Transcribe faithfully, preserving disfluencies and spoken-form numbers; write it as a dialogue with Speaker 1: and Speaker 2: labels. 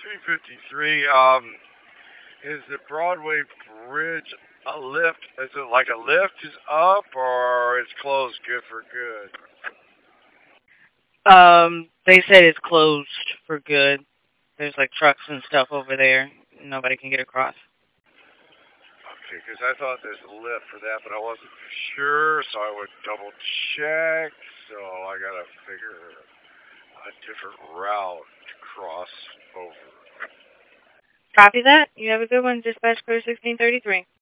Speaker 1: three fifty-three, um, is the Broadway Bridge a lift? Is it like a lift is up or it's closed good for good?
Speaker 2: Um, they said it's closed for good. There's like trucks and stuff over there. Nobody can get across.
Speaker 1: Okay, because I thought there's a lift for that, but I wasn't sure, so I would double check. So I gotta figure a different route to cross over.
Speaker 2: Copy that. You have a good one. Dispatch Crew sixteen thirty-three.